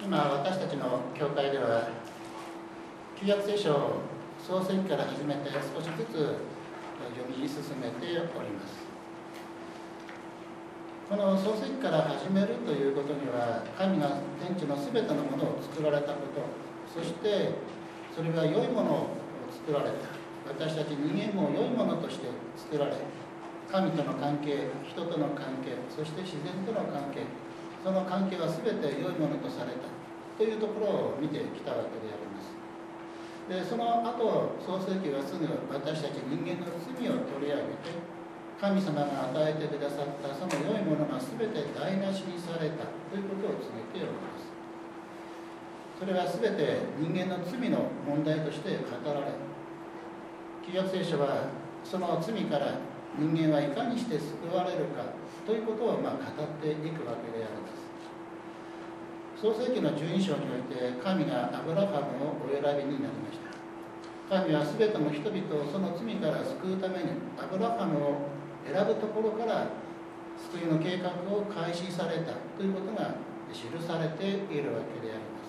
今私たちの教会では旧約聖書を創世記から始めて少しずつ読み進めております。この創世記から始めるということには、神が天地のすべてのものを作られたこと、そしてそれが良いものを作られた、私たち人間も良いものとして作られ、神との関係、人との関係、そして自然との関係、その関係は全て良いものとされたというところを見てきたわけであります。でその後、創世記はすぐ私たち人間の罪を取り上げて、神様が与えてくださったその良いものが全て台無しにされたということを告げております。それは全て人間の罪の問題として語られ、旧約聖書はその罪から人間はいかにして救われるかということを語っていくわけであります。創世記の12章において、神がアブラハムをお選びになりました。神はすべての人々をその罪から救うためにアブラハムを選ぶところから救いの計画を開始されたということが記されているわけであります。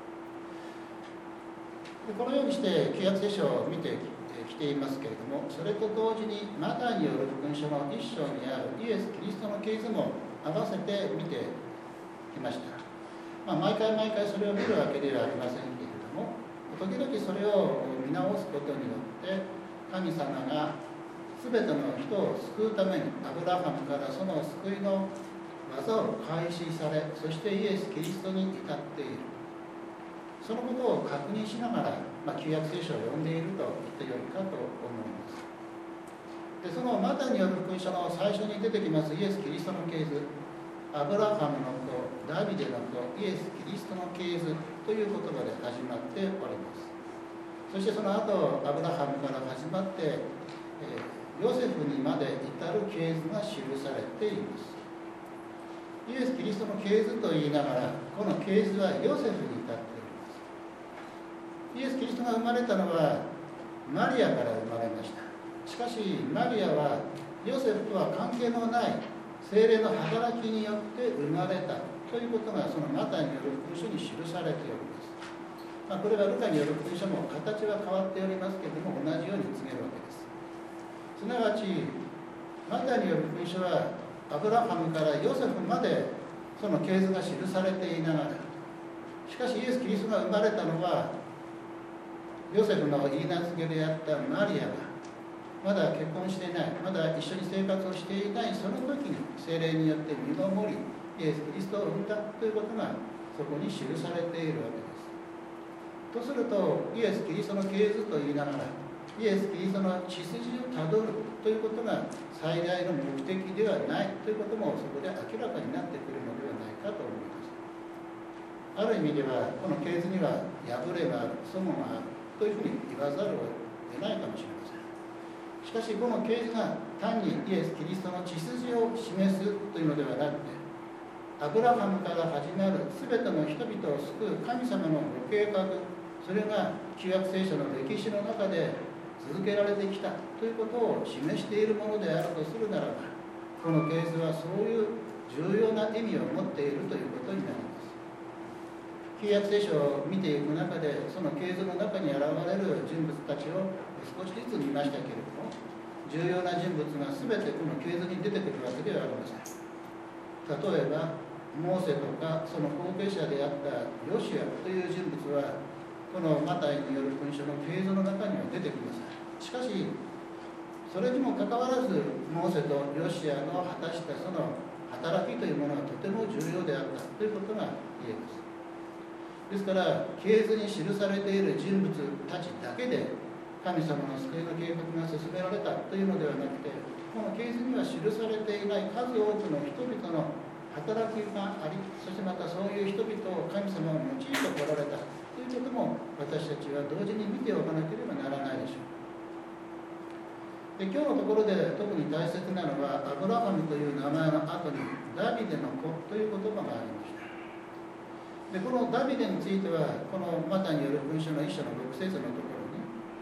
でこのようにして旧約聖書を見てきていますけれども、それと同時にマタイによる福音書の1章にあるイエス・キリストの系図も合わせて見てきました。毎回それを見るわけではありませんけれども、時々それを見直すことによって神様が全ての人を救うためにアブラハムからその救いの技を開始され、そしてイエス・キリストに至っている、そのことを確認しながら、旧約聖書を読んでいると言ってよいかと思います。でそのマタイによる福音書の最初に出てきますイエス・キリストの系図、アブラハムの子、ダビデの子、イエス・キリストの系図という言葉で始まっております。そしてその後、アブラハムから始まって、ヨセフにまで至る系図が記されています。イエス・キリストの系図と言いながら、この系図はヨセフに至っております。イエス・キリストが生まれたのはマリアから生まれました。しかしマリアはヨセフとは関係のない聖霊の働きによって生まれたということがそのマタイによる福音書に記されております。これはルカによる福音書も形は変わっておりますけれども、同じように告げるわけです。すなわちマタイによる福音書はアブラハムからヨセフまでその系図が記されていながら、しかしイエス・キリストが生まれたのはヨセフの言い名付けであったマリアがまだ結婚していない、まだ一緒に生活をしていないその時に聖霊によって身ごもりイエス・キリストを生んだということがそこに記されているわけです。とするとイエス・キリストの系図と言いながらイエス・キリストの血筋をたどるということが最大の目的ではないということもそこで明らかになってくるのではないかと思います。ある意味ではこの系図には破れがある、齟齬があるというふうに言わざるを得ないかもしれません。しかしこの系図が単にイエス・キリストの血筋を示すというのではなくて、アブラハムから始まる全ての人々を救う神様のご計画、それが旧約聖書の歴史の中で続けられてきたということを示しているものであるとするならば、この系図はそういう重要な意味を持っているということになります。旧約聖書を見ていく中で、その系図の中に現れる人物たちを少しずつ見ましたけれども、重要な人物が全てこの系図に出てくるわけではありません。例えばモーセとかその後継者であったヨシアという人物はこのマタイによる福音書の系図の中には出てきません。しかしそれにもかかわらずモーセとヨシアの果たしたその働きというものはとても重要であったということが言えます。ですから系図に記されている人物たちだけで神様の救いの計画が進められたというのではなくて、この系図には記されていない数多くの人々の働きがあり、そしてまたそういう人々を神様を用いてこられたということも私たちは同時に見ておかなければならないでしょう。で今日のところで特に大切なのは、アブラハムという名前の後にダビデの子という言葉がありました。でこのダビデについてはこのマタイによる福音書の1章の6節のところに、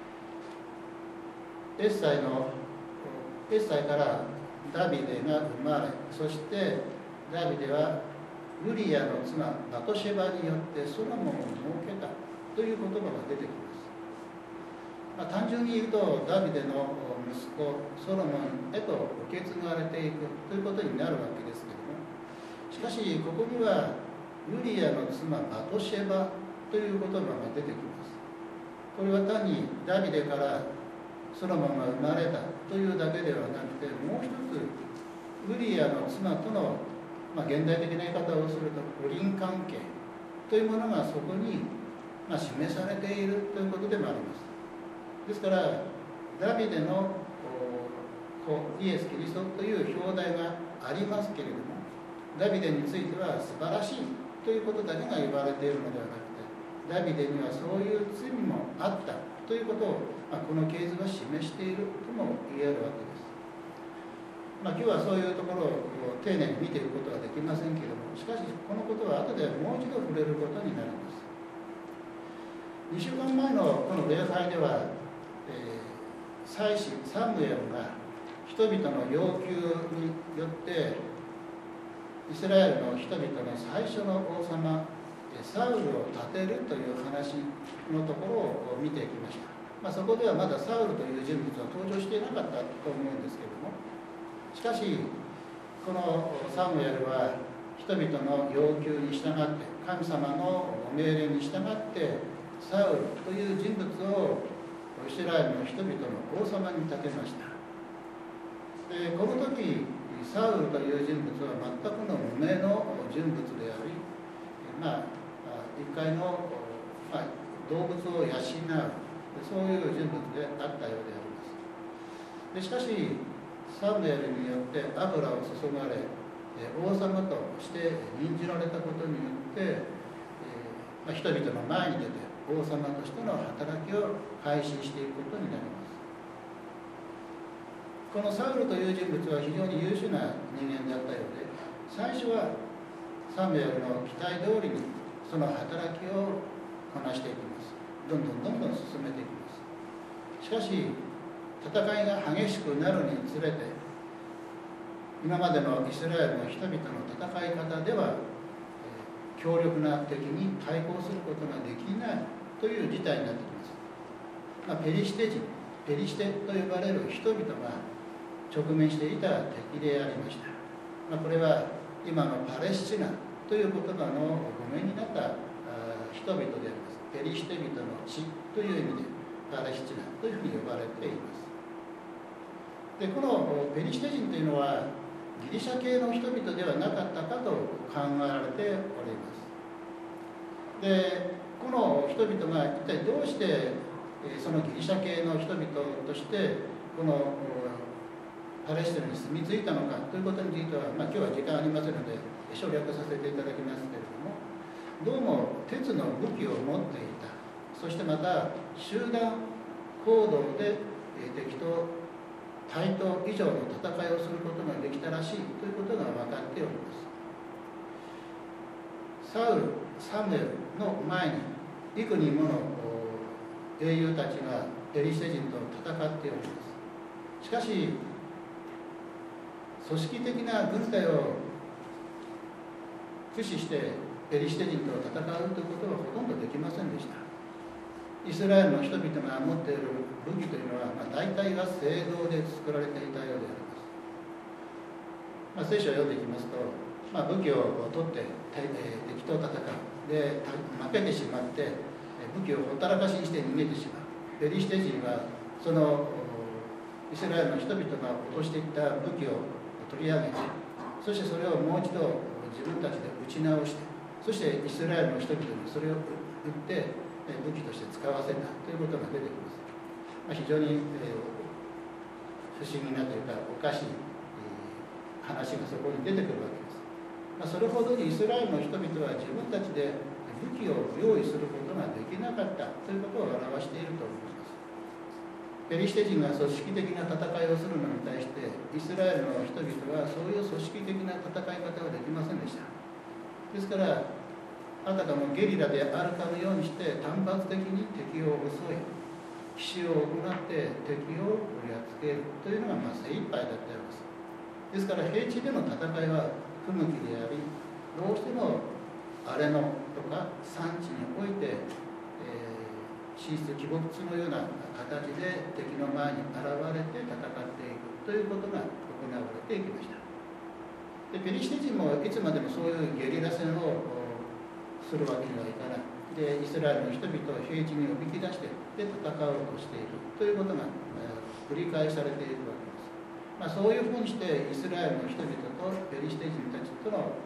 エッサイからダビデが生まれ、そしてダビデはウリヤの妻バトシェバによってソロモンを設けたという言葉が出てきます。単純に言うとダビデの息子ソロモンへと受け継がれていくということになるわけですけども、しかしここにはウリヤの妻バトシェバという言葉が出てきます。これは単にダビデからソロモンが生まれたというだけではなくて、もう一つウリヤの妻との、現代的な言い方をすると不倫関係というものがそこに、示されているということでもあります。ですからダビデの子イエス・キリストという表題がありますけれども、ダビデについては素晴らしいということだけが言われているのではなくて、ダビデにはそういう罪もあったということを、この系図が示しているとも言えるわけです。今日はそういうところを丁寧に見ていくことはできませんけれども、しかしこのことは後でもう一度触れることになります。2週間前のこの礼拝では、祭司サムエルが人々の要求によってイスラエルの人々の最初の王様サウルを立てるという話のところを見てきました。そこではまだサウルという人物は登場していなかったと思うんですけれども、しかしこのサムエルは人々の要求に従って神様の命令に従ってサウルという人物をイスラエルの人々の王様に立てました。でこの時サウルという人物は全くの無名の人物であり、一回の、動物を養うそういう人物であったようであります。でしかしサムエルによって油を注がれ王様として任じられたことによって、人々の前に出て王様としての働きを開始していくことになります。このサウルという人物は非常に優秀な人間であったようで、最初はサムエルの期待通りにその働きをこなしていきます。どんどん進めていきます。しかし戦いが激しくなるにつれて、今までのイスラエルの人々の戦い方では強力な敵に対抗することができないという事態になってきます。ペリシテ人、ペリシテと呼ばれる人々が直面していた敵でありました。これは今のパレスチナという言葉の語源になった人々であります。ペリシテ人の地という意味でパレスチナというふうに呼ばれています。でこのペリシテ人というのはギリシャ系の人々ではなかったかと考えられております。でこの人々が一体どうしてそのギリシャ系の人々としてこのパレスチナに住み着いたのかということについては、今日は時間ありませんので省略させていただきますけれども、どうも鉄の武器を持っていた、そしてまた集団行動で敵と対等以上の戦いをすることができたらしいということが分かっております。サムエルの前に幾人もの英雄たちがペリシテ人と戦っております。しかし組織的な軍隊を駆使してペリシテ人と戦うということはほとんどできませんでした。イスラエルの人々が持っている武器というのは、大体が聖堂で作られていたようであります。聖書を読んでいきますと、武器を取って敵と戦う。で負けてしまって武器をほったらかしにして逃げてしまう。ペリシテ人はそのイスラエルの人々が落としていった武器を取り上げて、そしてそれをもう一度自分たちで打ち直して、そしてイスラエルの人々にそれを売って武器として使わせたということが出てきます。非常に不思議なというかおかしい話がそこに出てくるわけです。それほどにイスラエルの人々は自分たちで武器を用意することができなかったということを表していると思います。ペリシテ人が組織的な戦いをするのに対してイスラエルの人々はそういう組織的な戦い方ができませんでした。ですからあたかもゲリラであるかのようにして単発的に敵を襲い、奇襲を行って敵をやっつけるというのが精一杯だったようです。ですから平地での戦いは不向きであり、 どうしても荒れ野とか山地において、神出鬼没のような形で敵の前に現れて戦っていくということが行われていきました。でペリシテ人もいつまでもそういうゲリラ戦をするわけにはいかない。でイスラエルの人々を平地におびき出してで戦おうとしているということが、繰り返されているわけです。そういうふうにしてイスラエルの人々とペリシテ人たちとの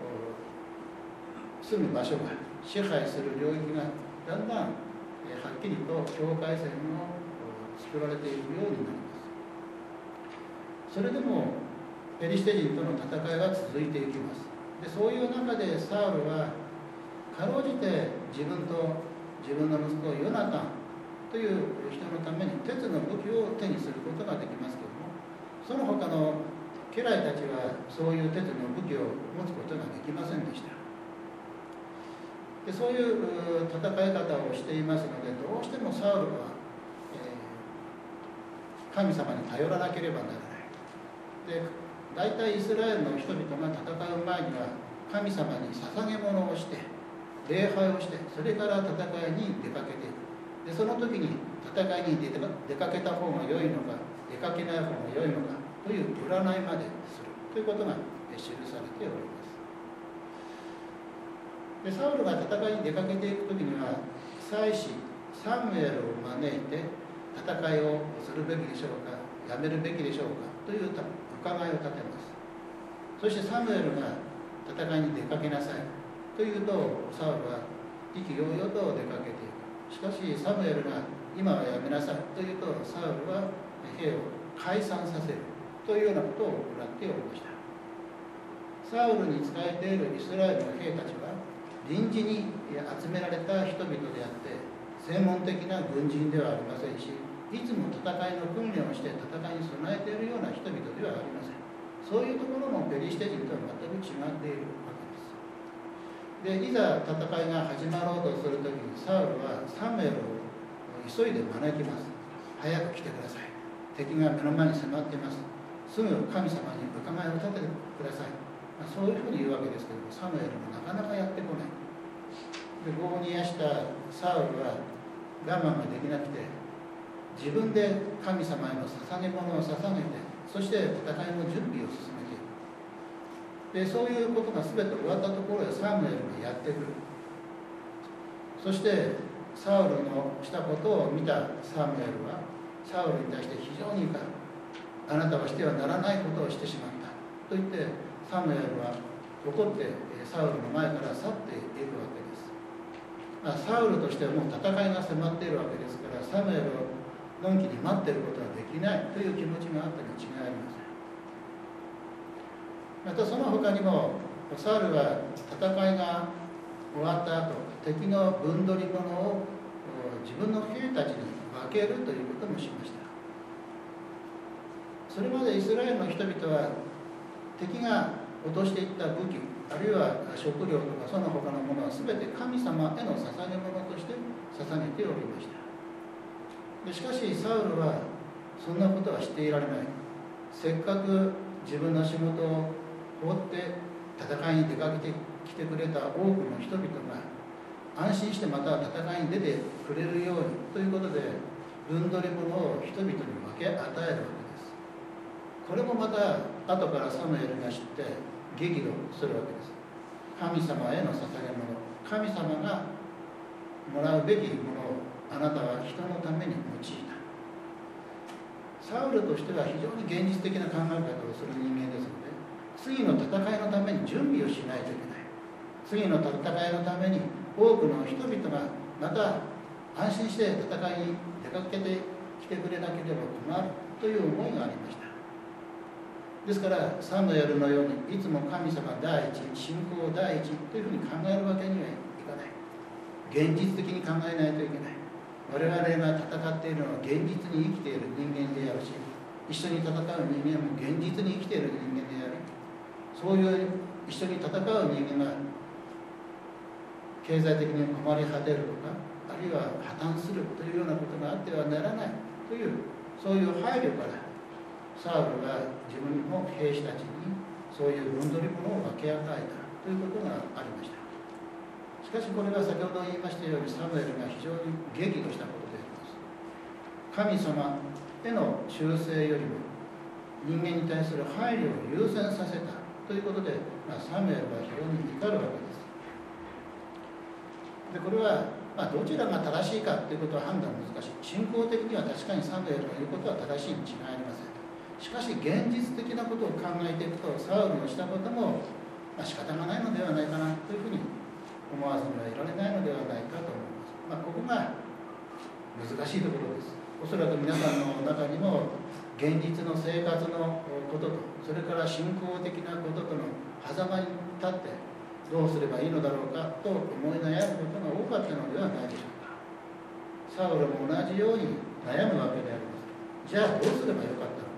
住む場所が支配する領域がだんだんはっきりと境界線を作られていくようになります。それでもペリシテ人との戦いは続いていきます。でそういう中でサウルはかろうじて自分と自分の息子ヨナタンという人のために鉄の武器を手にすることができますけれども、その他の家来たちはそういう鉄の武器を持つことができませんでした。でそういう戦い方をしていますので、どうしてもサウルは、神様に頼らなければならない。で大体イスラエルの人々が戦う前には神様に捧げ物をして礼拝をして、それから戦いに出かけていく。でその時に戦いに出かけた方が良いのか出かけない方が良いのかという占いまでするということが記されております。でサウルが戦いに出かけていく時には祭司サムエルを招いて戦いをするべきでしょうかやめるべきでしょうかという伺いを立てます。そしてサムエルが戦いに出かけなさいというとサウルは意気揚々と出かけていく。しかしサムエルが今はやめなさいというとサウルは兵を解散させるというようなことを行っておりました。サウルに仕えているイスラエルの兵たちは臨時に集められた人々であって専門的な軍人ではありませんし、いつも戦いの訓練をして戦いに備えているような人々ではありません。そういうところもペリシテ人とは全く違っているわけです。でいざ戦いが始まろうとするときにサウルはサムエルを急いで招きます。早く来てください。敵が目の前に迫っています。すぐ神様に伺いを立ててください。そういうふうに言うわけですけども、サムエルもなかなかやってこない。で業を煮やしたサウルは我慢ができなくて自分で神様への捧げ物を捧げて、そして戦いの準備を進めていく。でそういうことが全て終わったところへサムエルがやってくる。そしてサウルのしたことを見たサムエルはサウルに対して非常に怒る。あなたはしてはならないことをしてしまったと言ってサムエルは怒ってサウルの前から去っていくわけです。サウルとしてはもう戦いが迫っているわけですから、サムエルをのんきに待っていることはできないという気持ちがあったに違いありません。またその他にもサウルは戦いが終わった後、敵の分取り物を自分の兵たちに分けるということもしました。それまでイスラエルの人々は敵が落としていった武器、あるいは食料とかその他のものは全て神様への捧げ物として捧げておりました。でしかしサウルはそんなことはしていられない。せっかく自分の仕事を放って戦いに出かけてきてくれた多くの人々が安心してまた戦いに出てくれるようにということで分取り物を人々に分け与えるわけです。これもまた後からサムエルが知って激怒するわけです。神様への捧げ物、神様がもらうべきものをあなたは人のために用いた。サウルとしては非常に現実的な考え方をする人間ですので、次の戦いのために準備をしないといけない。次の戦いのために多くの人々がまた安心して戦いに出かけてきてくれなければ困るという思いがありました。ですからサムエルのようにいつも神様第一、信仰第一というふうに考えるわけにはいかない。現実的に考えないといけない。我々が戦っているのは現実に生きている人間であるし、一緒に戦う人間も現実に生きている人間である。そういう一緒に戦う人間が経済的に困り果てるとか、あるいは破綻するというようなことがあってはならないという、そういう配慮からサウルが自分の兵士たちにそういう分取り物を分け与えたということがありました。しかしこれが先ほど言いましたように、サムエルが非常に激怒したことであります。神様への忠誠よりも人間に対する配慮を優先させたということで、サムエルは非常に怒るわけです。でこれは、どちらが正しいかということは判断難しい。信仰的には確かにサムエルの言うことは正しいに違いありません。しかし現実的なことを考えていくと、サウルのしたことも、仕方がないのではないかなというふうに思わずにはいられないのではないかと思います。ここが難しいところです。おそらく皆さんの中にも現実の生活のことと、それから信仰的なこととの狭間に立ってどうすればいいのだろうかと思い悩むことが多かったのではないでしょうか。サウルも同じように悩むわけであります。じゃあどうすればよかった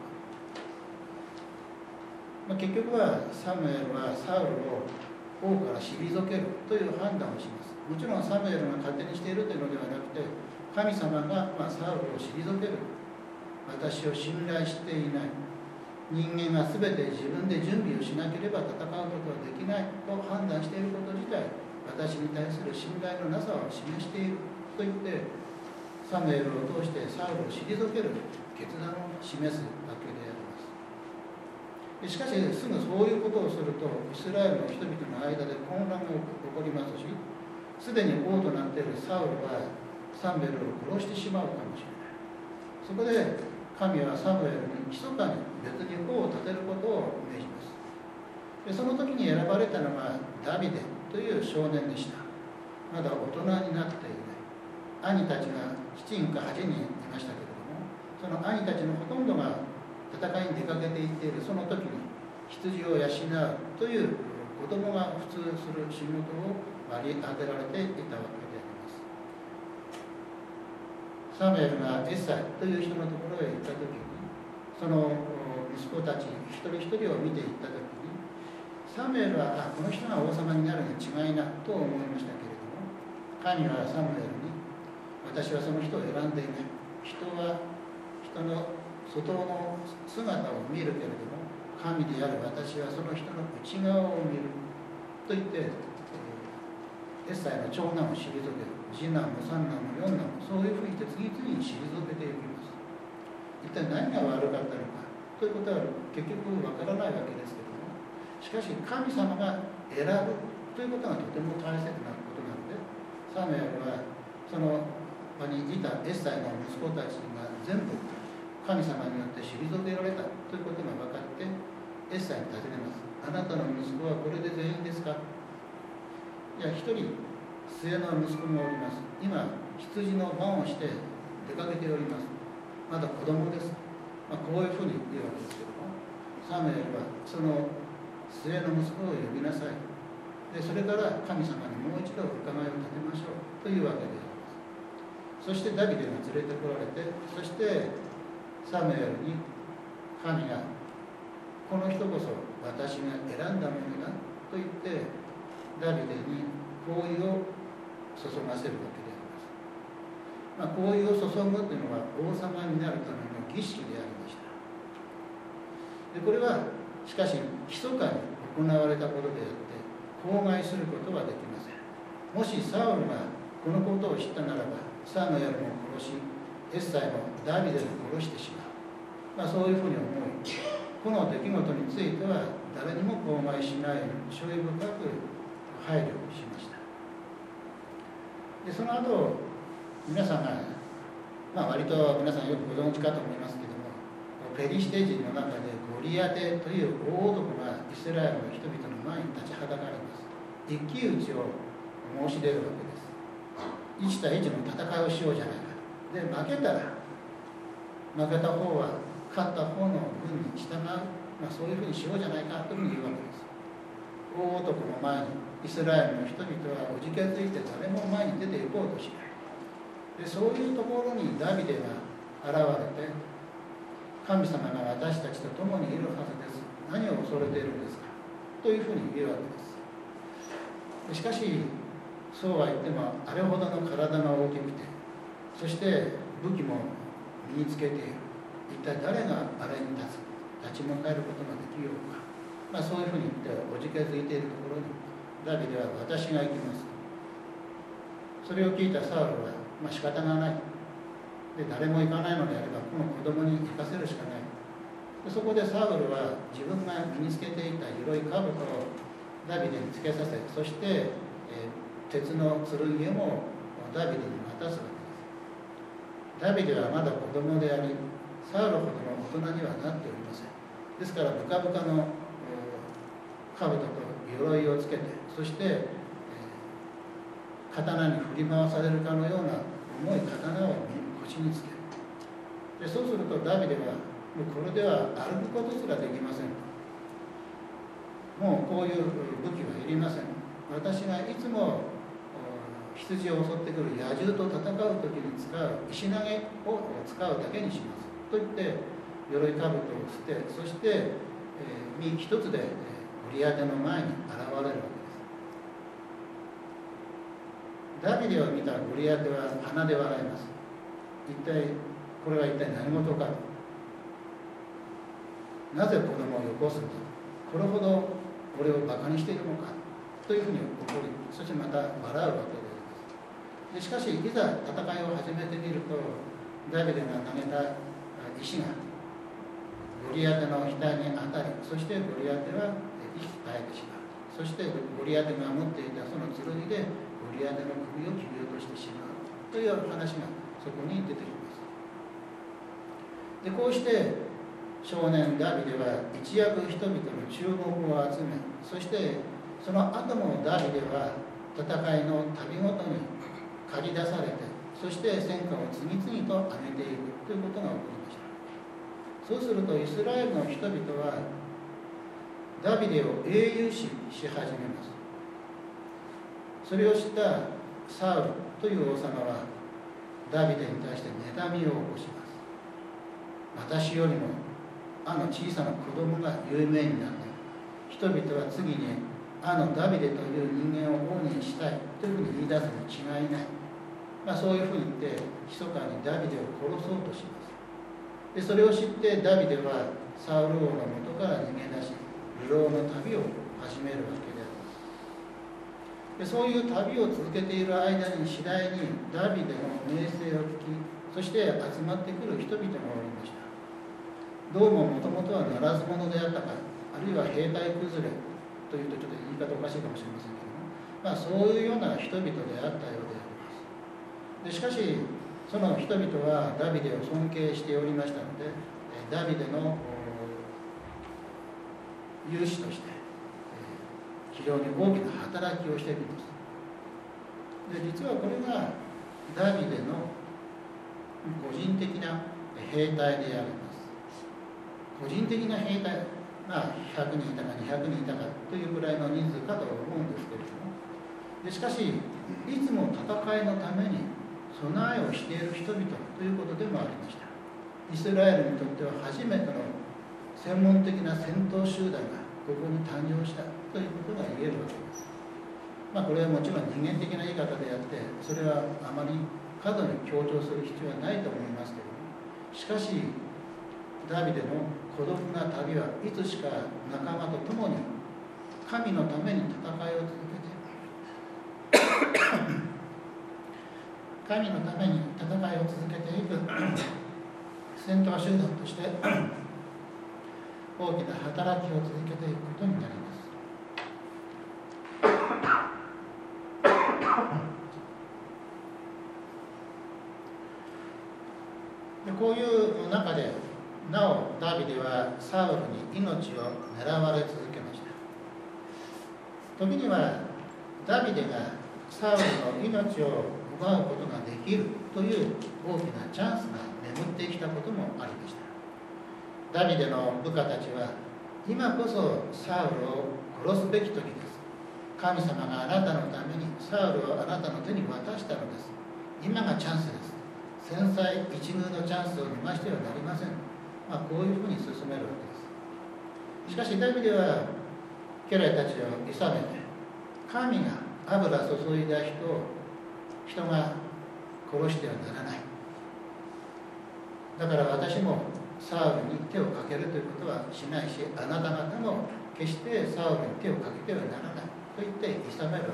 のか。結局はサムエルはサウルを王から退けるという判断をします。もちろんサムエルが勝手にしているというのではなくて、神様がサウルを退ける、私を信頼していない、人間が全て自分で準備をしなければ戦うことはできないと判断していること自体、私に対する信頼のなさを示していると言って、サムエルを通してサウルを退ける決断を示すわけであります。しかしすぐそういうことをすると、イスラエルの人々の間で混乱が起こりますし、すでに王となっているサウルはサムエルを殺してしまうかもしれない。そこで神はサムエルに密かに別に王を立てることを命じます。でその時に選ばれたのがダビデという少年でした。まだ大人になっていない。兄たちが7人か8人いましたけれども、その兄たちのほとんどが戦いに出かけていっているその時に羊を養うという子供が普通する仕事を割り当てられていたわけであります。サムエルがエッサイという人のところへ行った時に、その息子たち一人一人を見ていった時に、サムエルはこの人が王様になるに違いなと思いましたけれども、神はサムエルに、私はその人を選んでいない。人は人の外の姿を見るけれども、神である私はその人の内側を見ると言って、エッサイの長男を退ける、次男も三男も四男もそういうふうにして次々に退けていきます。一体何が悪かったのかということは結局わからないわけですけれども、しかし神様が選ぶということがとても大切なことなので、サムエルはその場にいたエッサイの息子たちが全部神様によって退けられたということが分かって、エッサイに尋ねます。あなたの息子はこれで全員ですか。いや、一人末の息子もおります。今羊の番をして出かけております。まだ子供です。こういうふうに言うわけですけども、サムエルはその末の息子を呼びなさい。でそれから神様にもう一度伺いを立てましょうというわけであります。そしてダビデが連れてこられて、そしてサムエルに神がこの人こそ私が選んだものだと言ってダビデに香油を注がせるわけであります。香油を注ぐというのは王様になるための儀式でありました。でこれはしかし密かに行われたことであって口外することはできません。もしサウルがこのことを知ったならば、サムエルも殺し、エッサイもダビデも殺してしまう。そういうふうに思い、この出来事については誰にも口外しないように注意深く配慮しました。でその後、皆さんが、割と皆さんよくご存知かと思いますけども、ペリシテ人の中でゴリアテという大男がイスラエルの人々の前に立ちはだかります。一騎打ちを申し出るわけです。1対1の戦いをしようじゃないか。で負けたら、負けた方は勝った方の軍に従う、そういうふうにしようじゃないかというふうに言うわけです。大男の前にイスラエルの人々はおじけづいて誰も前に出て行こうとしない。でそういうところにダビデが現れて、神様が私たちと共にいるはずです。何を恐れているんですかというふうに言うわけです。しかしそうは言ってもあれほどの体が大きくて、そして武器も身につけている。一体誰があれに立ち向かえることができようか。そういうふうに言っておじけづいているところにダビデは私が行きます。それを聞いたサウルは、仕方がないで、誰も行かないのであればこの子供に行かせるしかない。でそこでサウルは自分が身につけていた鎧兜をダビデにつけさせ、そして、鉄の剣もダビデに渡すわけです。ダビデはまだ子供であり、サウルほどの大人にはなっておりません。ですからブカブカの兜と鎧をつけて、そして、刀に振り回されるかのような重い刀を腰につける。でそうするとダビデはもうこれでは歩くことすらできません。もうこういう武器はいりません。私がいつも羊を襲ってくる野獣と戦う時に使う石投げを使うだけにしますと言って鎧兜を捨て、そして、身一つでゴリアテの前に現れるわけです。ダビデを見たゴリアテは鼻で笑います。これは一体何事かと。なぜ子供をよこすんだ、これほど俺をバカにしているのかというふうに怒り、そしてまた笑うわけであります。でしかしいざ戦いを始めてみると、ダビデが投げた石がゴリアテの額に当たり、そしてゴリアテは息絶えてしまう。そしてゴリアテが持っていたその剣でゴリアテの首を切り落としてしまうという話がそこに出てきます。でこうして少年ダビデは一躍人々の注目を集め、そしてその後もダビデは戦いの旅ごとに駆り出されて、そして戦果を次々と上げていくということが起こりました。そうするとイスラエルの人々はダビデを英雄視し始めます。それを知ったサウルという王様はダビデに対して妬みを起こします。私よりもあの小さな子供が有名になって、人々は次にあのダビデという人間を王にしたいというふうに言い出すに違いない。そういうふうに言って密かにダビデを殺そうとします。でそれを知ってダビデはサウル王の元から逃げ出し、流浪の旅を始めるわけであります。でそういう旅を続けている間に次第にダビデの名声を聞き、そして集まってくる人々がおりました。どうももともとはならず者であったか、あるいは兵隊崩れというとちょっと言い方おかしいかもしれませんけども、そういうような人々であったようであります。でしかしその人々はダビデを尊敬しておりましたので、ダビデの勇士として非常に大きな働きをしているんです。で実はこれがダビデの個人的な兵隊であります。個人的な兵隊、100人いたか200人いたかというぐらいの人数かと思うんですけれども、でしかしいつも戦いのために備えをしている人々ということでもありました。イスラエルにとっては初めての専門的な戦闘集団がここに誕生したということが言えるわけです。これはもちろん人間的な言い方であって、それはあまり過度に強調する必要はないと思いますけれども、しかしダビデの孤独な旅はいつしか仲間と共に神のために戦いを続けて神のために戦いを続けていく戦闘集団として大きな働きを続けていくことになります。でこういう中でなおダビデはサウルに命を狙われ続けました。時にはダビデがサウルの命を奪うことができるという大きなチャンスが眠ってきたこともありました。ダビデの部下たちは今こそサウルを殺すべき時です。神様があなたのためにサウルをあなたの手に渡したのです。今がチャンスです。千載一遇のチャンスを見ましてはなりません。こういうふうに進めるわけです。しかしダビデは家来たちをいさめて、神が油注いだ人が殺してはならない。だから私もサウルに手をかけるということはしないし、あなた方も決してサウルに手をかけてはならないと言っていさめるわけです。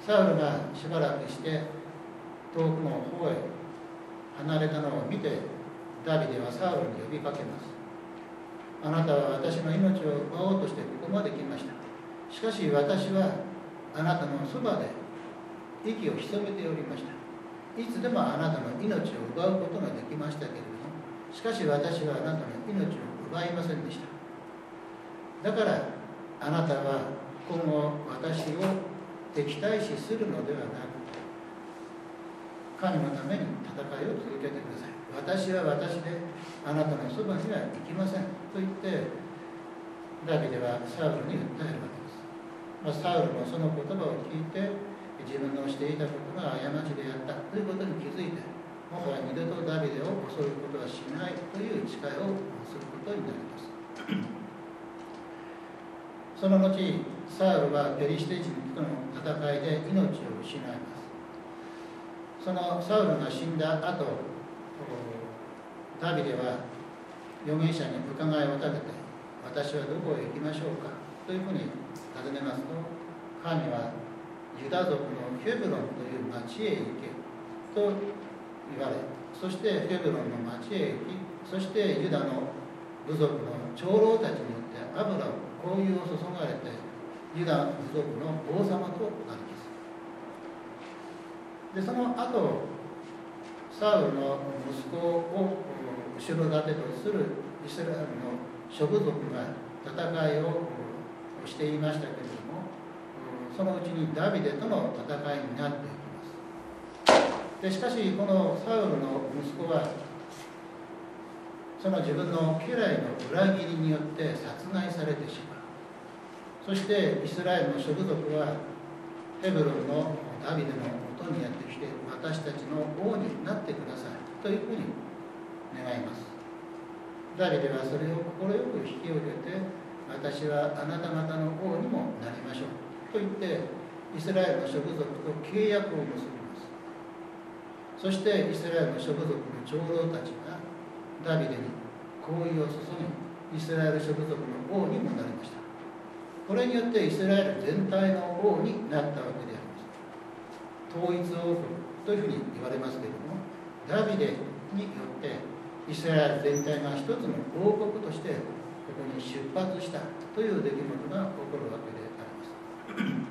サウルがしばらくして遠くの方へ離れたのを見て、ダビデはサウルに呼びかけます。あなたは私の命を奪おうとしてここまで来ました。しかし私はあなたのそばで息を潜めておりました。いつでもあなたの命を奪うことができましたけれども、しかし私はあなたの命を奪いませんでした。だからあなたは今後私を敵対視するのではなく、神のために戦いを続けてください。私は私であなたのそばには行きませんと言って、ダビデはサウルに訴えるわけです。サウルもその言葉を聞いて、自分のしていたことが過ちであったということに気づいて、もはや二度とダビデを襲うことはしないという誓いをすることになります。その後、サウルはペリシテ人との戦いで命を失います。そのサウルが死んだ後、ダビデは預言者に伺いを立てて、私はどこへ行きましょうかというふうに尋ねますと、神はユダ族のヘブロンという町へ行けと言われ、そしてヘブロンの町へ行き、そしてユダの部族の長老たちによって油を香油を注がれて、ユダ部族の王様となります。でその後、サウルの息子を後ろ盾とするイスラエルの諸部族が戦いをしていましたけれども、そのうちにダビデとの戦いになっていきます。でしかしこのサウルの息子はその自分の家来の裏切りによって殺害されてしまう。そしてイスラエルの諸部族はヘブロンのダビデのもとにやってきて、私たちの王になってくださいというふうに願います。ダビデはそれを快く引き受けて、私はあなた方の王にもなりましょうと言って、イスラエルの諸部族と契約を結びます。そしてイスラエルの諸部族の長老たちがダビデに香油を注ぎ、イスラエル諸部族の王にもなりました。これによってイスラエル全体の王になったわけであります。統一王国というふうに言われますけれども、ダビデによってイスラエル全体が一つの王国としてここに出発したという出来事が起こるわけであります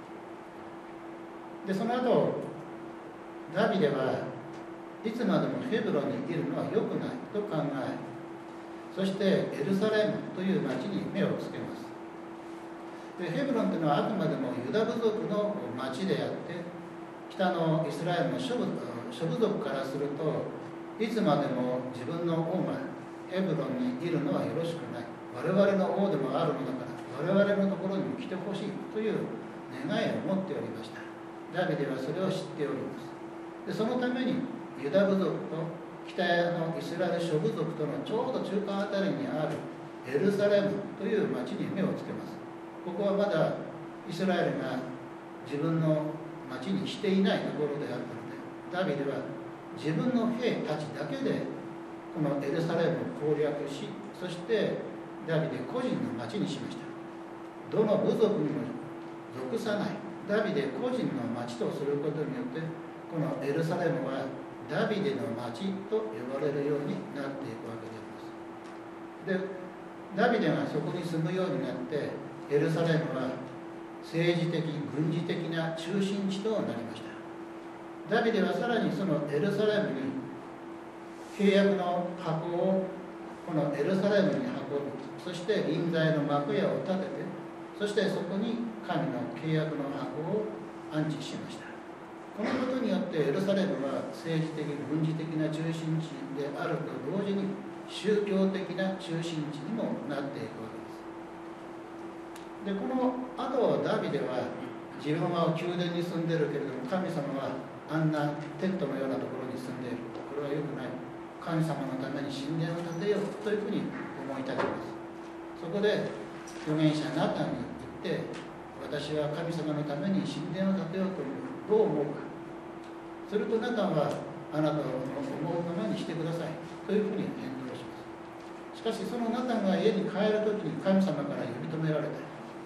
。でその後、ダビデはいつまでもヘブロンにいるのは良くないと考え、そしてエルサレムという町に目をつけます。でヘブロンというのはあくまでもユダ部族の町であって、北のイスラエルの諸部族からすると、いつまでも自分の王がヘブロンにいるのはよろしくない、我々の王でもあるのだから我々のところにも来てほしいという願いを持っておりました。ダビデはそれを知っております。でそのためにユダ部族と北のイスラエル諸部族とのちょうど中間あたりにあるエルサレムという町に目をつけます。ここはまだイスラエルが自分の町にしていないところであったので、ダビデは自分の兵たちだけでこのエルサレムを攻略し、そしてダビデ個人の町にしました。どの部族にも属さないダビデ個人の町とすることによって、このエルサレムはダビデの町と呼ばれるようになっていくわけであります。でダビデがそこに住むようになって、エルサレムは政治的軍事的な中心地となりました。ダビデはさらにそのエルサレムに契約の箱をこのエルサレムに運び、そして臨在の幕屋を建てて、そしてそこに神の契約の箱を安置しました。このことによってエルサレムは政治的軍事的な中心地であると同時に宗教的な中心地にもなっていくわけです。でこの後、ダビデは自分は宮殿に住んでいるけれども、神様はあんなテントのようなところに住んでいる、これは良くない、神様のために神殿を建てようというふうに思い立ちます。そこで預言者ナタンに言って、私は神様のために神殿を建てようと思う、どう思うか。するとナタンは、あなたの思うままにしてくださいというふうに返答します。しかしそのナタンが家に帰るときに神様から呼び止められて、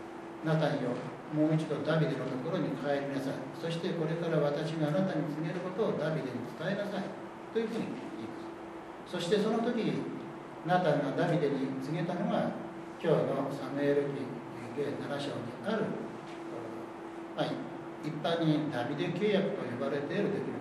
ナタンよ、もう一度ダビデのところに帰りなさい。そしてこれから私があなたに告げることをダビデに伝えなさい。というふうに言います。そしてその時、ナタンがダビデに告げたのが、今日のサムエル記7章にある、一般にダビデ契約と呼ばれている出来事です。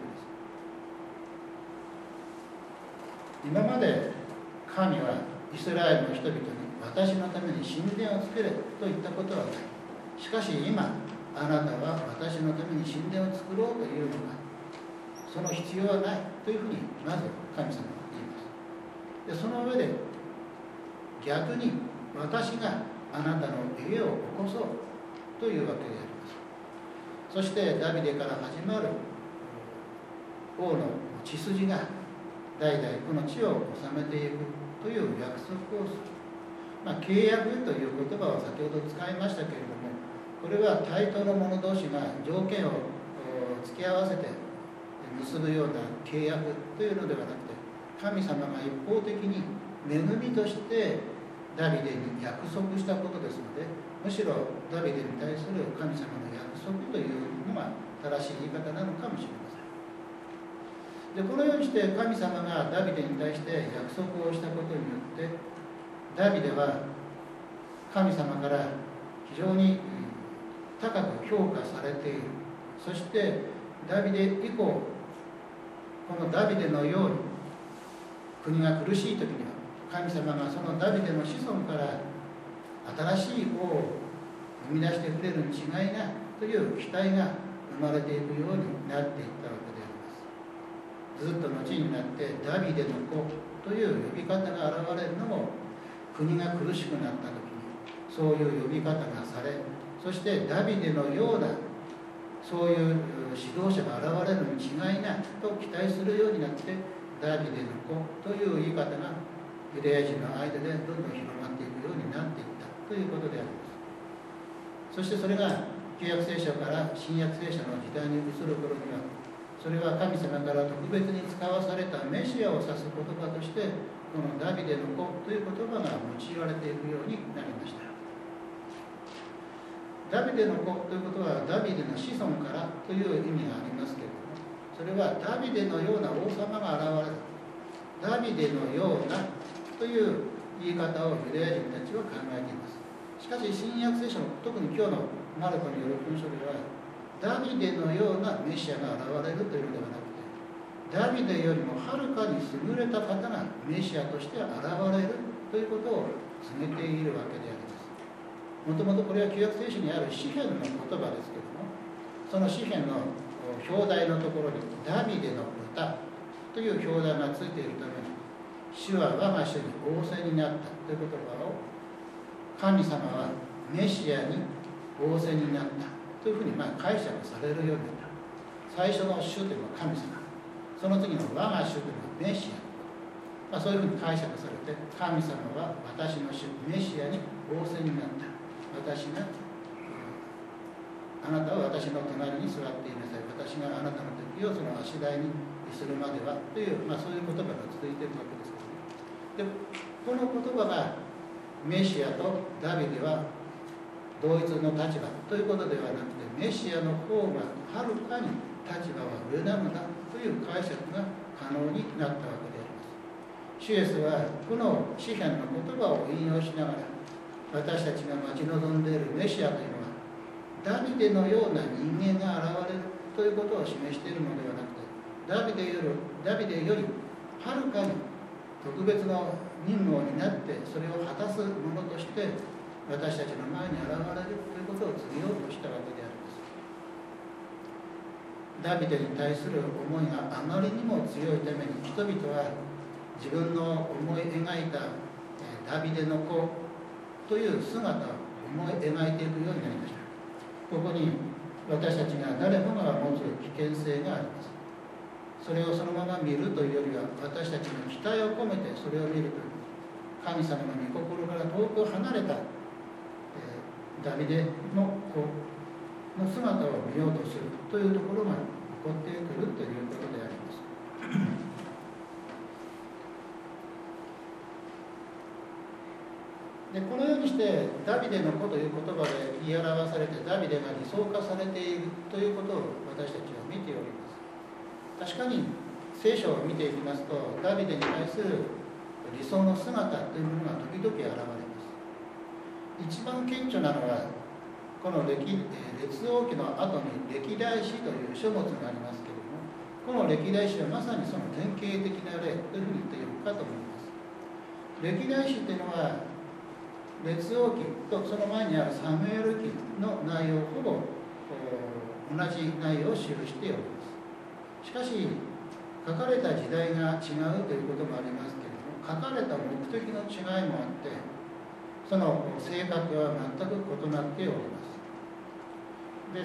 今まで神はイスラエルの人々に私のために神殿を作れと言ったことはない。しかし今、あなたは私のために神殿を作ろうというのか、その必要はないというふうにまず神様は言います。でその上で逆に私があなたの家を起こそうというわけであります。そしてダビデから始まる王の血筋が代々この地を治めていくという約束をする。契約という言葉を先ほど使いましたけれども、これは対等の者同士が条件を付き合わせて結ぶような契約というのではなくて、神様が一方的に恵みとしてダビデに約束したことですので、むしろダビデに対する神様の約束というのが正しい言い方なのかもしれません。でこのようにして神様がダビデに対して約束をしたことによって、ダビデは神様から非常に高く評価されている。そしてダビデ以降、このダビデのように国が苦しい時には神様がそのダビデの子孫から新しい王を生み出してくれるに違いないという期待が生まれていくようになっていったわけであります。ずっと後になってダビデの子という呼び方が現れるのも、国が苦しくなった時にそういう呼び方がされ、そしてダビデのようなそういう指導者が現れるに違いないと期待するようになって、ダビデの子という言い方がユダヤ人の間でどんどん広まっていくようになっていったということであります。そしてそれが旧約聖書から新約聖書の時代に移る頃には、それは神様から特別に使わされたメシアを指す言葉として、このダビデの子という言葉が用いられていくようになりました。ダビデの子ということはダビデの子孫からという意味がありますけれども、それはダビデのような王様が現れる、ダビデのようなという言い方をユダヤ人たちは考えています。しかし新約聖書の特に今日のマルコによる文書では、ダビデのようなメシアが現れるというのではなくて、ダビデよりもはるかに優れた方がメシアとして現れるということを告げているわけであります。もともとこれは旧約聖書にある詩篇の言葉ですけれども、その詩篇の表題のところにダビデの歌という表題がついているために、主は我が主に仰せになったという言葉を、神様はメシアに仰せになったというふうに解釈されるようになった。最初の主というのは神様、その次の我が主というのはメシア、そういうふうに解釈されて、神様は私の主メシアに仰せになった。私があなたは私の隣に座っていなさい。私があなたの時をその足台にするまではという、そういう言葉が続いているわけですけどね。で、この言葉がメシアとダビデは同一の立場ということではなくて、メシアの方がはるかに立場は上なのだという解釈が可能になったわけであります。主イエスはこの詩篇の言葉を引用しながら、私たちが待ち望んでいるメシアというのはダビデのような人間が現れるということを示しているのではなくて、ダビデよりはるかに特別の任務を担ってそれを果たすものとして私たちの前に現れるということを告げようとしたわけであります。ダビデに対する思いがあまりにも強いために、人々は自分の思い描いたダビデの子という姿を思い描いていくようになりました。ここに私たちが誰もが持つ危険性があります。それをそのまま見るというよりは、私たちの期待を込めてそれを見るという、神様の御心から遠く離れた、ダビデの子の姿を見ようとするというところが起こってくるということであります。 でこのようにしてダビデの子という言葉で言い表されてダビデが理想化されているということを私たちは見ております。確かに聖書を見ていきますとダビデに対する理想の姿というものが時々現れます。一番顕著なのはこの列王記の後に歴代史という書物がありますけれども、この歴代史はまさにその典型的な例というふうに言っているかと思います。歴代史というのは列王記とその前にあるサムエル記の内容ほぼ同じ内容を記しております。しかし書かれた時代が違うということもありますけれども、書かれた目的の違いもあってその性格は全く異なっております。で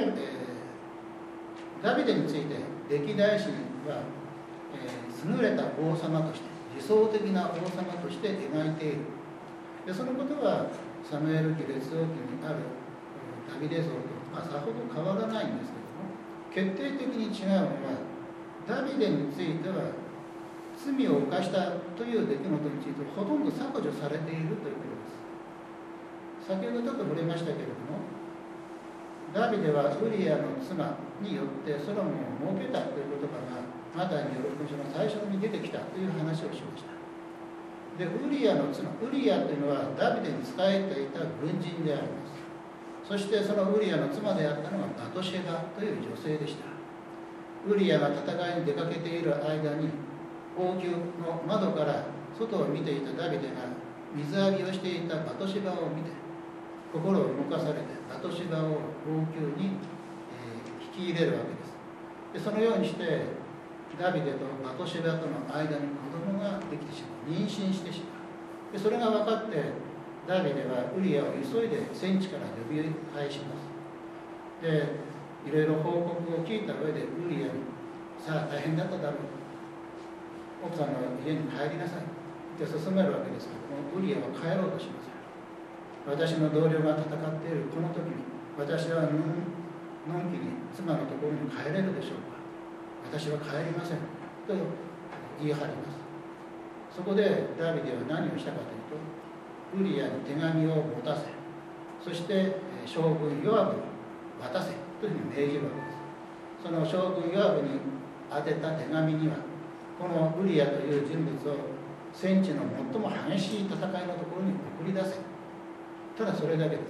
ダビデについて歴代史は、優れた王様として理想的な王様として描いている。でそのことはサムエル記列王記にあるダビデ像と、さほど変わらないんですけども、決定的に違うのはダビデについては罪を犯したという出来事についてほとんど削除されているということです。先ほどちょっと触れましたけれども、ダビデはウリアの妻によってソロモンを設けたという言葉がマタイによる福音書の最初に出てきたという話をしました。でウリアの妻、ウリアというのはダビデに仕えていた軍人であります。そしてそのウリアの妻であったのがバトシェバという女性でした。ウリアが戦いに出かけている間に王宮の窓から外を見ていたダビデが水浴びをしていたバトシェバを見て心を動かされてバトシェバを王宮に、引き入れるわけです。でそのようにしてダビデとバトシェバとの間に子供ができてしまう、妊娠してしまう。でそれが分かってダビデはウリアを急いで戦地から呼び返します。でいろいろ報告を聞いた上でウリアにさあ大変だっただろう、奥さんの家に帰りなさいって勧めるわけですけども、ウリアは帰ろうとしません。私の同僚が戦っているこの時に私はのんきに妻のところに帰れるでしょうか。私は帰りませんと言い張ります。そこでダビデは何をしたかというと、ウリアに手紙を持たせ、そして将軍ヨアブに渡せというふうに命じるわけです。その将軍ヨアブに宛てた手紙にはこのウリアという人物を戦地の最も激しい戦いのところに送り出せ、ただそれだけです。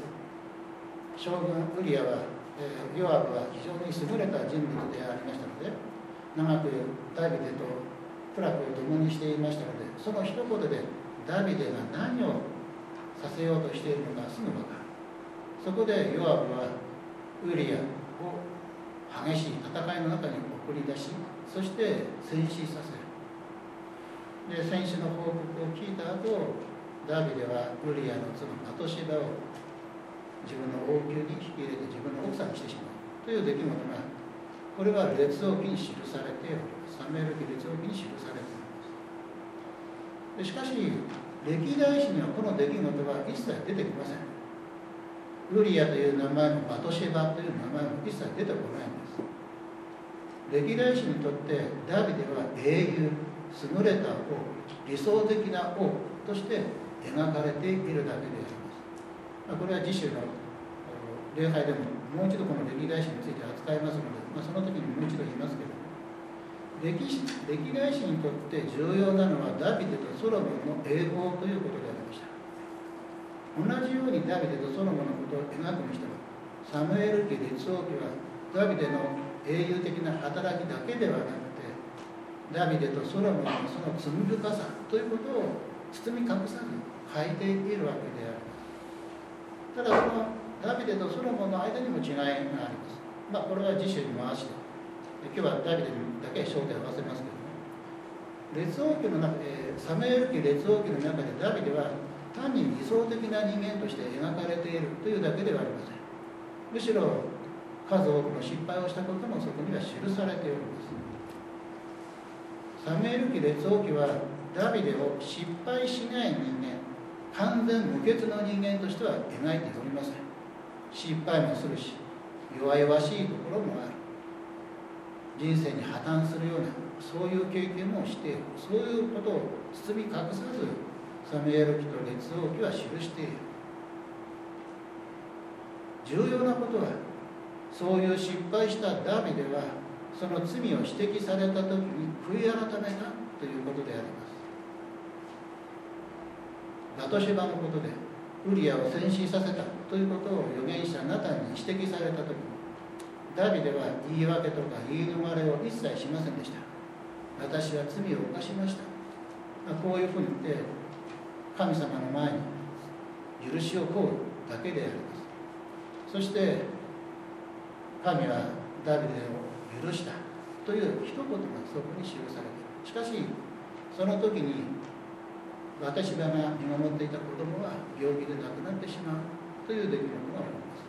将軍ウリアは、ヨアブは非常に優れた人物でありましたので、長くダビデと苦楽を共にしていましたので、その一言でダビデが何をさせようとしているのかすぐ分かる。そこでヨアブはウリアを激しい戦いの中に送り出し、そして戦死させる。で戦死の報告を聞いた後、ダビデはウリアの妻バトシバを自分の王宮に引き入れて自分の奥さんにしてしまうという出来事が、これは列王記に記されております。サムエル記列王記に記されております。でしかし歴代史にはこの出来事は一切出てきません。ウリアという名前もバトシェバという名前も一切出てこないんです。歴代史にとってダビデは英雄、優れた王、理想的な王として描かれているだけであります。これは次週の礼拝でももう一度この歴代史について扱いますので、その時にもう一度言いますけれども、歴代史にとって重要なのはダビデとソロモンの栄光ということでありました。同じようにダビデとソロモンのことを描くにしても、サムエル記列王記はダビデの英雄的な働きだけではなくて、ダビデとソロモンのその罪深さということを包み隠さず書いているわけであります。ただそのダビデとソロモンの間にも違いがあります。これは次週に回して、今日はダビデにだけ焦点を合わせますけども、列王記の中で、サムエル記列王記の中でダビデは単に理想的な人間として描かれているというだけではありません。むしろ数多くの失敗をしたこともそこには記されております。サムエル記列王記はダビデを失敗しない人間、完全無欠の人間としては描いておりません。失敗もするし、弱々しいところもある。人生に破綻するようなそういう経験もしている。そういうことを包み隠さずサムエル記と列王記は記している。重要なことは、そういう失敗したダビデはその罪を指摘された時に悔い改めたということであります。バトシェバのことでウリアを戦死させたということを預言者ナタンに指摘された時に、ダビデは言い訳とか言い逃れを一切しませんでした。私は罪を犯しました、こういうふうに言って神様の前に許しを請うだけであります。そして神はダビデを許したという一言がそこに記されている。しかしその時に私が見守っていた子供は病気で亡くなってしまうという出来事が起こります。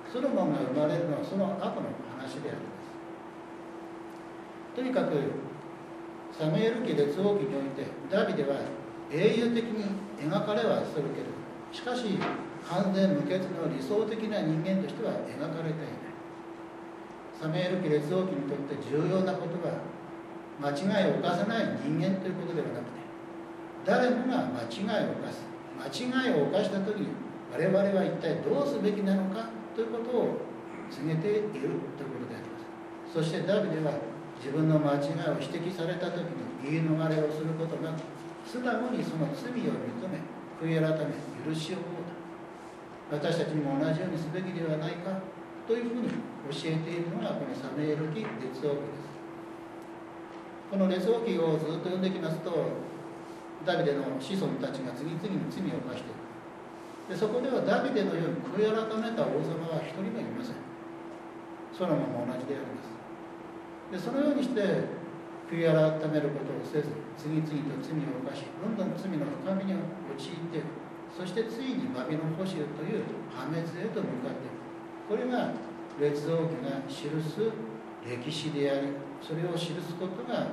ソロモンが生まれるのはその後の話であります。とにかくサムエル記列王記においてダビデは英雄的に描かれはするけれど、しかし完全無欠の理想的な人間としては描かれていない。サムエル記列王記にとって重要なことは、間違いを犯さない人間ということではなくて、誰もが間違いを犯す、間違いを犯した時に我々は一体どうすべきなのかということを告げているということであります。そしてダビデは自分の間違いを指摘された時に言い逃れをすることなく、素直にその罪を認め、悔い改め、許しを請うた。私たちにも同じようにすべきではないかというふうに教えているのがこのサムエル記列王記です。この列王記をずっと読んできますと、ダビデの子孫たちが次々に罪を犯している。でそこではダビデのように悔い改めた王様は一人もいません。ソロモンも同じであります。でそのようにして悔い改めることをせず、次々と罪を犯し、どんどん罪の深みに陥っていく。そしてついにバビロン捕囚という破滅へと向かっていく。これが列王記が記す歴史であり、それを記すことが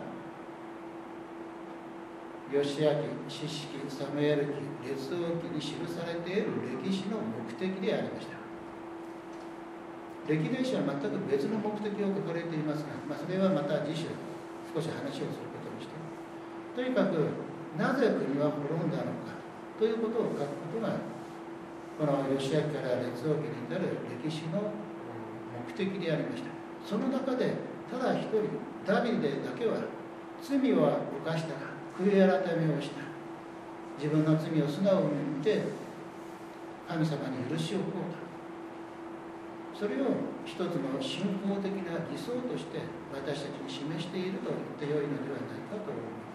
ヨシア記、士師記、サムエル記、列王記に記されている歴史の目的でありました。歴代史は全く別の目的を書かれていますが、それはまた次週少し話をすることにして、とにかくなぜ国は滅んだのかということを書くことがこのヨシア記から列王記に至る歴史の目的でありました。その中でただ一人ダビデだけは罪は犯したが悔い改めをした。自分の罪を素直に見て神様に許しを請うた。それを一つの信仰的な理想として私たちに示していると言ってよいのではないかと思います。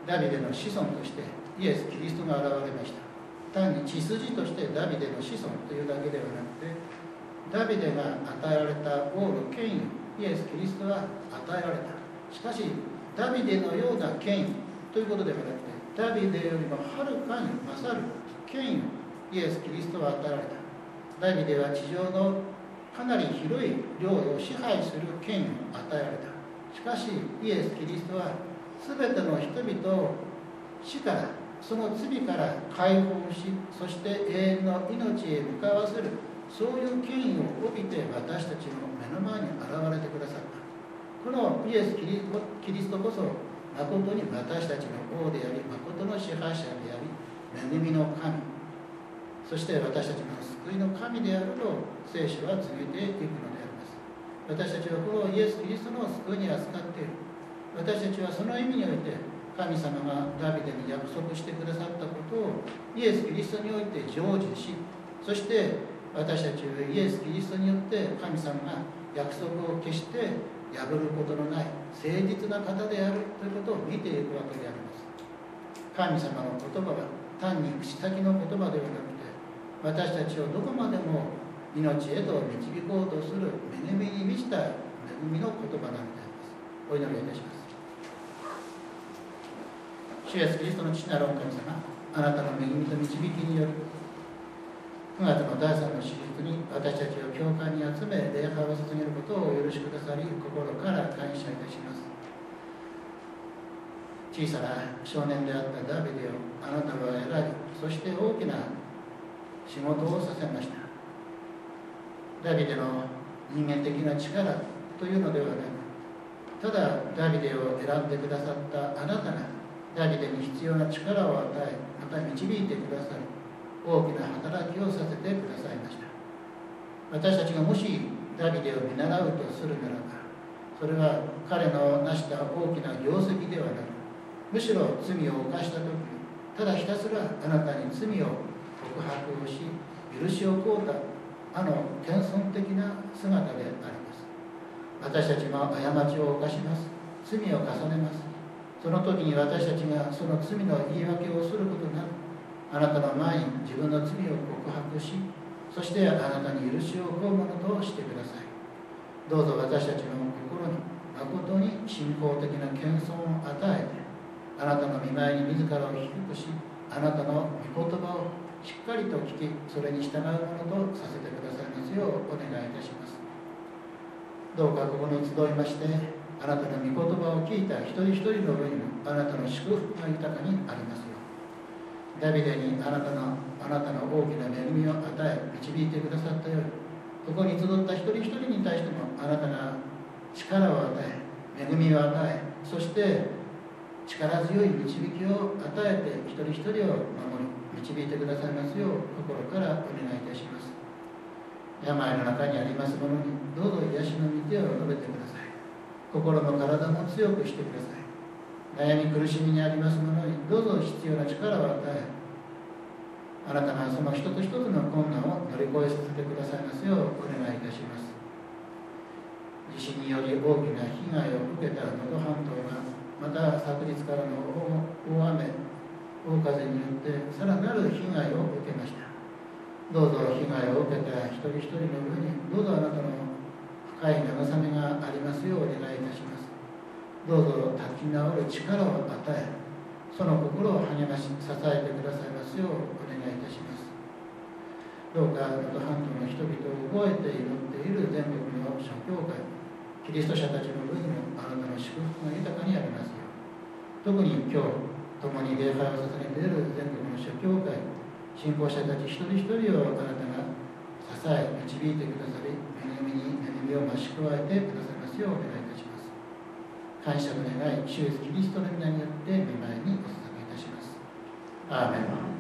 ダビデの子孫としてイエス・キリストが現れました。単に血筋としてダビデの子孫というだけではなくて、ダビデが与えられた王の権威、イエス・キリストは与えられた。しかしダビデのような権威ということではなくて、ダビデよりもはるかに勝る権威をイエス・キリストは与えられた。ダビデは地上のかなり広い領土を支配する権威を与えられた。しかしイエス・キリストは全ての人々を死から、その罪から解放し、そして永遠の命へ向かわせる、そういう権威を帯びて私たちの目の前に現れてくださった。このイエス・キリストこそ誠に私たちの王であり、誠の支配者であり、恵みの神、そして私たちの救いの神であると聖書は告げていくのであります。私たちはこのイエス・キリストの救いに預かっている。私たちはその意味において神様がダビデに約束してくださったことをイエス・キリストにおいて成就し、そして私たちはイエス・キリストによって神様が約束を決して破ることのない誠実な方であるということを見ていくわけであります。神様の言葉は単に口先の言葉ではなくて、私たちをどこまでも命へと導こうとする恵みに満ちた恵みの言葉なのであります。お祈りいたします。主イエスキリストの父なる御神様、あなたの恵みと導きにより9月の第3の手術に私たちを教会に集め礼拝を捧げることをお許しくださり、心から感謝いたします。小さな少年であったダビデをあなたは選び、そして大きな仕事をさせました。ダビデの人間的な力というのではなく、 ただダビデを選んでくださったあなたがダビデに必要な力を与え、また導いてくださり、大きな働きをさせてくださいました。私たちがもしダビデを見習うとするならば、それは彼の成した大きな業績ではなく、むしろ罪を犯した時にただひたすらあなたに罪を告白をし、許しを請うた謙遜的な姿であります。私たちも過ちを犯します。罪を重ねます。その時に私たちがその罪の言い訳をすることなく、あなたの前に自分の罪を告白し、そしてあなたに許しを請うものとしてください。どうぞ私たちの心に誠に信仰的な謙遜を与えて、あなたの御前に自らを低くし、あなたの御言葉をしっかりと聞き、それに従うものとさせてくださいますようお願いいたします。どうかここに集いまして、あなたの御言葉を聞いた一人一人の上にもあなたの祝福が豊かにありますよう。ダビデにあなたの大きな恵みを与え導いてくださったように、ここに集った一人一人に対してもあなたが力を与え、恵みを与え、そして力強い導きを与えて一人一人を守り導いてくださいますよう心からお願いいたします。病の中にありますものにどうぞ癒しの御手を述べてください。心も体も強くしてください。悩み苦しみにありますものにどうぞ必要な力を与え、あなたがその一つ一つの困難を乗り越えさせてくださいますようお願いいたします。地震により大きな被害を受けた能登半島が、また昨日からの大雨、大風によってさらなる被害を受けました。どうぞ被害を受けた一人一人の上にどうぞあなたの深い慰めがありますようお願いいたします。どうぞ立ち直る力を与え、その心を励まし支えてくださいますようお願いいたします。どうか能登半島の人々を覚えて祈っている全国の諸教会、キリスト者たちの上にもあなたの祝福が豊かにありますよう。特に今日共に礼拝を捧げている全国の諸教会、信仰者たち一人一人をあなたが支え導いてくださり、恵みに恵みを増し加えてくださいますようお願いいたします。感謝の願い、主イエスキリストの皆によって御前にお捧げいたします。アーメン。